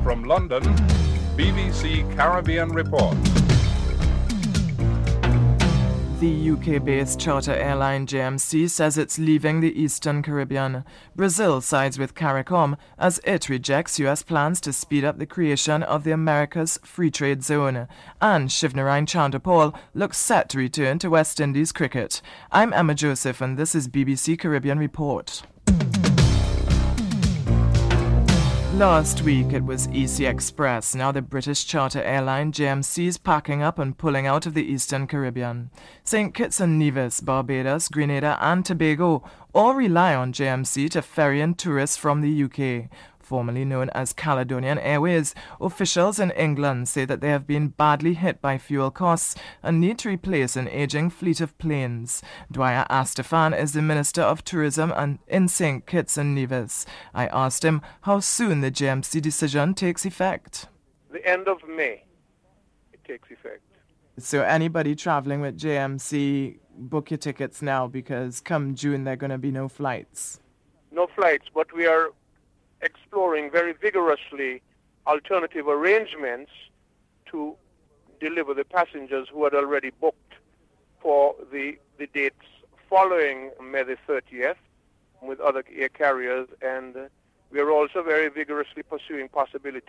From London, BBC Caribbean Report. The UK-based charter airline JMC says it's leaving the Eastern Caribbean. Brazil sides with CARICOM as it rejects US plans to speed up the creation of the Americas Free Trade Zone. And Shivnarine Chanderpaul looks set to return to West Indies cricket. I'm Emma Joseph and this is BBC Caribbean Report. Last week it was EC Express. Now the British charter airline JMC is packing up and pulling out of the Eastern Caribbean. St. Kitts and Nevis, Barbados, Grenada and Tobago all rely on JMC to ferry in tourists from the UK. Formerly known as Caledonian Airways, officials in England say that they have been badly hit by fuel costs and need to replace an aging fleet of planes. Dwyer Astafan is the Minister of Tourism in St. Kitts and Nevis. I asked him how soon the JMC decision takes effect. The end of May, it takes effect. So anybody traveling with JMC, book your tickets now because come June there are going to be no flights. No flights, but we are exploring very vigorously alternative arrangements to deliver the passengers who had already booked for the dates following May the 30th with other air carriers, and we are also very vigorously pursuing possibilities